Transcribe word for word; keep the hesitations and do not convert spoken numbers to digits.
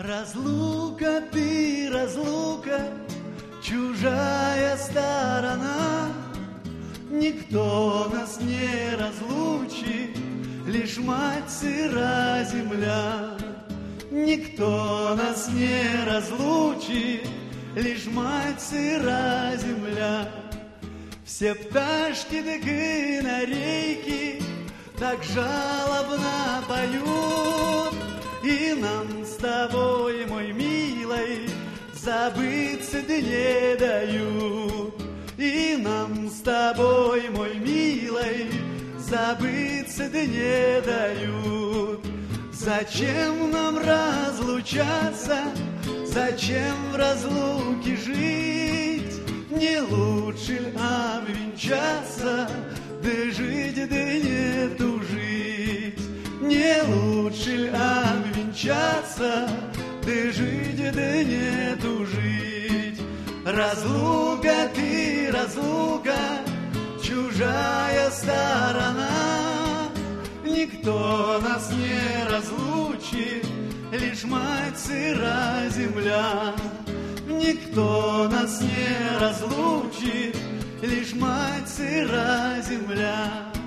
Разлука ты, разлука, чужая сторона. Никто нас не разлучит, лишь мать сыра земля. Никто нас не разлучит, лишь мать сыра земля. Все пташки да канарейки так жалобно поют, и нам с тобой, мой милый, забыться да не дают. И нам с тобой, мой милый, забыться да не дают. Зачем нам разлучаться, зачем в разлуке жить? Не лучше ли обвенчаться, да жить, да не тужить? Не лучше ли обвенчаться, да жить, да не тужить? Разлука ты, разлука, чужая сторона. Никто нас не разлучит, лишь мать сыра земля. Никто нас не разлучит, лишь мать сыра земля.